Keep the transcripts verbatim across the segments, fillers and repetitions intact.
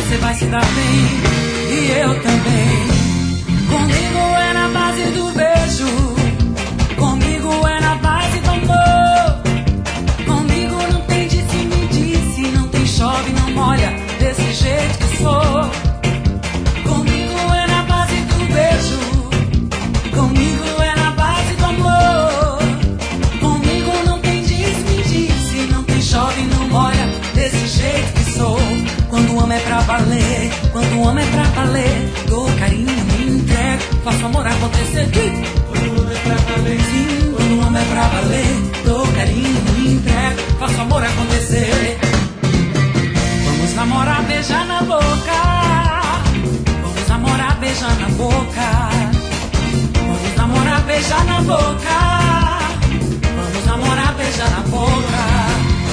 você vai se dar bem, e eu também. Comigo é na base do beijo, comigo é na base do amor. Comigo não tem disse me disse, não tem chove, não molha, desse jeito que sou. Comigo é na base do beijo, comigo é na base do amor. Comigo não tem disse me disse, não tem chove, não molha, desse jeito que sou. Quando o homem é pra valer, quando o homem é pra valer, dou carinho, me entrego, faço amor acontecer. Quando o homem é pra valer, sim, quando o homem é pra valer, dou carinho, me entrego, faço amor acontecer. Vamos namorar, beijar na boca, vamos namorar, beijar na boca, vamos namorar, beijar na boca, vamos namorar, beijar na boca.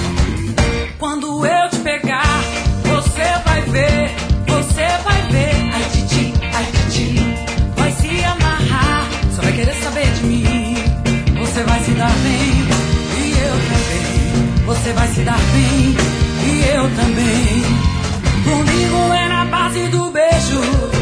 Quando eu te pegar, você vai ver, você vai ver. Ai titi, ai titi, vai se amarrar, só vai querer saber de mim. Você vai se dar bem, e eu também. Você vai se dar bem, e eu também. Comigo é na base do beijo,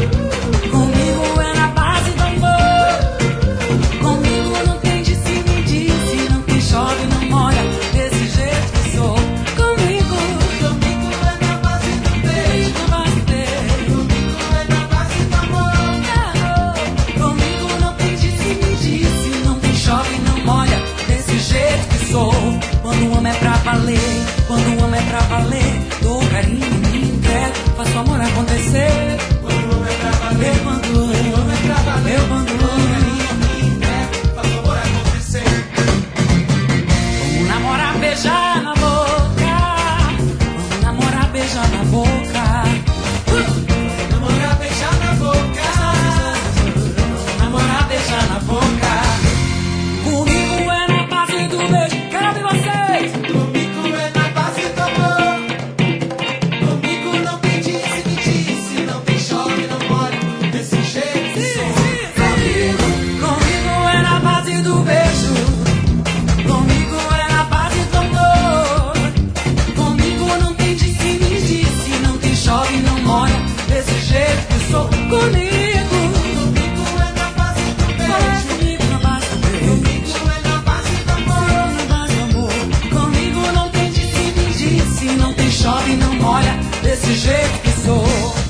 comigo é na base do amor. Comigo não tem disse me disse, não tem chove, não molha, desse jeito que sou. Comigo, comigo é na base do beijo, na base do beijo. Comigo é na base do amor. Comigo não tem disse me disse, não tem chove, não molha, desse jeito que sou. Quando o homem é pra valer, quando o homem é pra valer, dou carinho, me entrego, faço amor acontecer. Quando o homem é pra valer, quando o homem é pra valer, quando o homem me entrego, faço amor acontecer. Vamos namorar, beijar na boca, vamos namorar, beijar na boca, vamos namorar, beijar na boca, vamos namorar, beijar na boca. Comigo é na base do beijo, quero ouvir vocês. Comigo é na base do amor. Comigo não tem disse me disse, não tem chove, não molha, desse jeito que sou. Comigo, comigo é na base do beijo, comigo é na base do amor. Comigo não tem disse me disse, não tem chove, não molha, desse jeito que sou. Comigo, comigo é na base do beijo, comigo na base do beijo. Comigo é na base do amor, na base do amor. Comigo não tem disse me disse, não tem chove, não molha, desse jeito que sou.